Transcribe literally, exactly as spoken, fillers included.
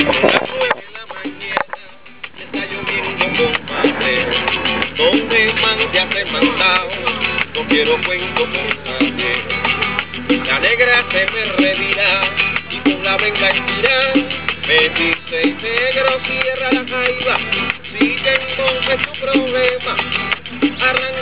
Son las nueve de la mañana y está lloviendo compadre. Donde man te hace mandado, no quiero cuento con nadie. La negra se me revira y con la venga estira me dice: negro, cierra la jaiba, sigue entonces tu problema, arranca